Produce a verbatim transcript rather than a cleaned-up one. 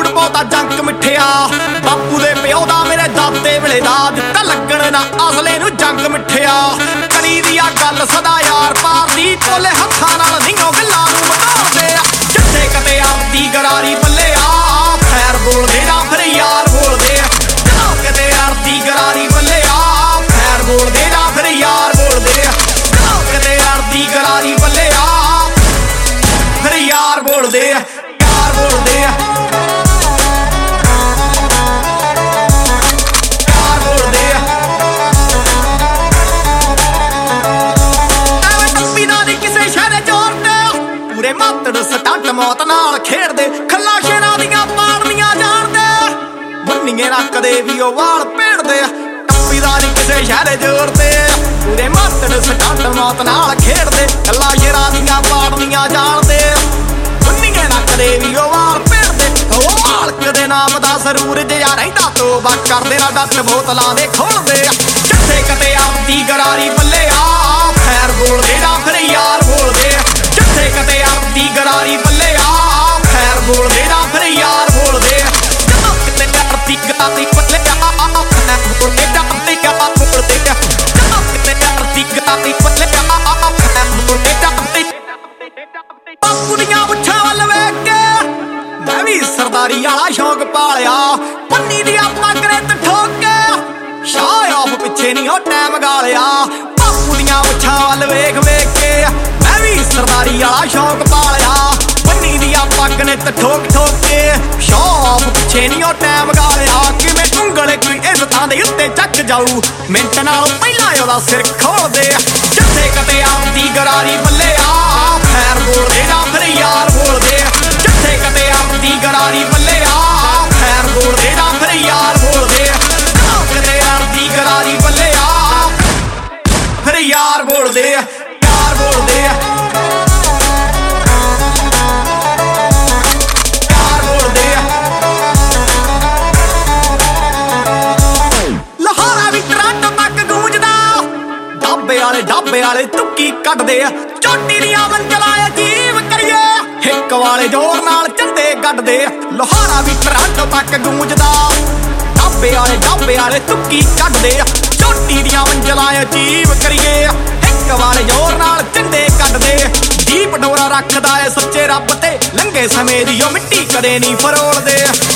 ਬਹੁਤਾ ਜੰਕ ਮਿੱਠਿਆ ਬਾਪੂ ਦੇ ਪਿਓ ਦਾ ਮੇਰੇ ਦਾਦੇ ਵੇਲੇ ਦਾ ਦਿੱਤਾ ਲੱਗਣ ਨਾ ਅਸਲੇ ਨੂੰ ਜੰਗ ਮਿੱਠਿਆ ਕਰੀ ਦੀ ਆ ਗੱਲ ਸਦਾ ਯਾਰ ਪਾਰ ਦੀ ਕੋਲੇ ਹੱਥਾਂ ਨਾਲ ਨਿੰਗੋ ਗੱਲਾਂ ਨੂੰ ਮਟਾਉਂਦੇ ਆ ਜਿੱਥੇ ਕਦੇ ਆਪਦੀ ਗਰਾਰੀ ਬੱਲੇ ਆ ਫੈਰ ਬੋਲਦੇ ਨਾ ਫਿਰ ਯਾਰ ਬੋਲਦੇ ਆ ਜਦੋਂ ਕਦੇ ਆਪਦੀ ਗਰਾਰੀ ਬੱਲੇ ਆ ਫੈਰ ਬੋਲਦੇ ਨਾ ਫਿਰ ਯਾਰ ਬੋਲਦੇ ਆ ਜਦੋਂ ਕਦੇ ਆਪਦੀ ਗਰਾਰੀ ਬੱਲੇ ਆ ਫਿਰ ਯਾਰ ਬੋਲਦੇ ਆ ਯਾਰ ਬੋਲਦੇ ਆ ਮਾਤੜ ਸਟੰਟ ਮੌਤ ਨਾਲ ਖੇਡਦੇ ਖੱਲਾ ਸ਼ੇਰਾਂ ਦੀਆਂ ਪਾੜਨੀਆਂ ਜਾਣਦੇ ਬੰਨੀਏ ਨਾ ਕਦੇ ਵੀ ਉਹ ਵਾਲ ਭੇੜਦੇ ਟੱਪੀ ਦਾ ਨਹੀਂ ਕਿਸੇ ਸ਼ਹਿਰੇ ਜੋੜਦੇ ਪੂਰੇ ਮਾਤੜ ਸਟੰਟ ਮੌਤ ਨਾਲ ਖੇਡਦੇ ਖੱਲਾ ਸ਼ੇਰਾਂ ਦੀਆਂ ਪਾੜਨੀਆਂ ਜਾਣਦੇ ਬੰਨੀਏ ਨਾ ਕਦੇ ਵੀ ਉਹ ਵਾਲ ਭੇੜਦੇ ਉਹ ਮਾਲਕ ਦੇ ਨਾਮ ਦਾ ਸਰੂਰ ਜਿਹਾ ਰਹਿੰਦਾ ਤੋਬਾ ਕਰਦੇ ਨਾ ਡੱਟ ਬੋਤਲਾਂ ਦੇ ਖੋਲਦੇ ਜਿੱਥੇ ਕਦੇ ਆਪਦੀ ਗਰਾਰੀ ਬੱਲੇ ਆ ਖੈਰ ਬੋਲਦੇ ਨਾ ਫਿਰ ਯਾਰ ਬੋਲਦੇ ਜਿੱਥੇ ਕਦੇ ਆਪਦੀ ਗਰਾਰੀ ਬੱਲੇ ਆ ਖੈਰ ਬੋਲਦੇ ਨਾ ਫਿਰ ਯਾਰ ਬੋਲਦੇ ਜਦੋਂ ਕਿਤੇ ਆਪਦੀ ਗਰਾਰੀ ਬੱਲੇ ਆ ਖੈਰ ਬੋਲਦੇ ਨਾ ਫਿਰ ਯਾਰ ਬੋਲਦੇ ਜਦੋਂ ਕਿਤੇ ਆਪਦੀ ਗਰਾਰੀ ਬੱਲੇ ਆ ਖੈਰ ਬੋਲਦੇ ਨਾ ਬਾਪੂ ਦੀਆਂ ਮੁੱਛਾਂ ਵੱਲ ਵੇਖ ਕੇ ਮੈਂ ਵੀ ਸਰਦਾਰੀ ਵਾਲਾ ਸ਼ੌਂਕ ਪਾਲਿਆ ਪੰਨੀ ਦੀ ਆਪਾਂ ਕਰੇ ਠੋਕ ਕੇ ਸ਼ਾਹ ਆਫ ਪਿੱਛੇ ਨਹੀਂ ਉਹ ਟਾਈਮ ਗਾਲਿਆ ਬਾਪੂ ਦੀਆਂ ਮੁੱਛਾਂ ਵੱਲ ਵੇਖ ਵੇਖ ਕੇ ਮੈਂ ਵੀ ਸਰਦਾਰੀ ਵਾਲਾ ਸ਼ੌਂਕ ਪਾਲਿਆ ਪੰਨੀ ਦੀਆਂ ਪੱਗ ਨੇ ਤੇ ਠੋਕ ਠੋਕ ਕੇ ਸ਼ੌਂਕ ਪਿੱਛੇ ਨਹੀਂ ਉਹ ਟਾਈਮ ਗਾਲਿਆ ਕਿਵੇਂ ਉਂਗਲ ਕੋਈ ਇਸ ਥਾਂ ਦੇ ਉੱਤੇ ਚੱਕ ਜਾਊ ਮਿੰਟ ਨਾਲ ਪਹਿਲਾਂ ਉਹਦਾ ਸਿਰ ਖੋਲਦੇ ਜਿੱਥੇ ਕਦੇ ਆਪਦੀ ਗਰਾਰੀ ਬੱਲੇ ਆ ਖੈਰ ਬੋਲਦੇ ਨਾ ਫਿਰ ਯਾਰ ਬੋਲਦੇ ਜਿੱਥੇ ਕਦੇ ਆਪਦੀ ਗਰਾਰੀ ਬੱਲੇ ਆ ਖੈਰ ਬੋਲਦੇ ਨਾ ਫਿਰ ਯਾਰ ਬੋਲਦੇ ਜਦੋਂ ਕਦੇ ਆਪਦੀ ਗਰਾਰੀ ਬੱਲੇ ਆ ਫਿਰ ਯਾਰ ਬੋਲਦੇ ਯਾਰ ਬੋਲਦੇ ਆ ਯਾਰ ਬੋਲਦੇ ਆ ਲਾਹੌਰਾ ਵੀ ਟਰਾਂਟੋ ਤੱਕ ਗੂੰਜਦਾ ਢਾਬੇ ਵਾਲੇ ਢਾਬੇ ਵਾਲੇ ਤੁੱਕੀ ਕੱਢਦੇ ਆ ਚੋਟੀ ਦੀਆਂ ਮੰਜ਼ਲਾਂ ਅਜੀਬ ਕਰੀਏ ਹਿੱਕ ਵਾਲੇ ਜ਼ੋਰ ਨਾਲ ਝੰਡੇ ਗੱਡਦੇ ਲਾਹੌਰਾ ਵੀ ਟਰਾਂਟੋ ਤੱਕ ਗੂੰਜਦਾ ਢਾਬੇ ਵਾਲੇ ਢਾਬੇ ਵਾਲੇ ਤੁੱਕੀ ਕੱਢਦੇ ਆ ਚੋਟੀ ਦੀਆਂ ਮੰਜ਼ਲਾਂ ਅਜੀਬ ਕਰੀਏ ਵਾਲੇ ਜ਼ੋਰ ਨਾਲ ਝੰਡੇ ਕੱਢਦੇ ਦੀਪ ਡੋਰਾ ਰੱਖਦਾ ਏ ਸੱਚੇ ਰੱਬ ਤੇ ਲੰਘੇ ਸਮੇਂ ਦੀ ਉਹ ਮਿੱਟੀ ਕਦੇ ਨਹੀਂ ਫਰੋਲਦੇ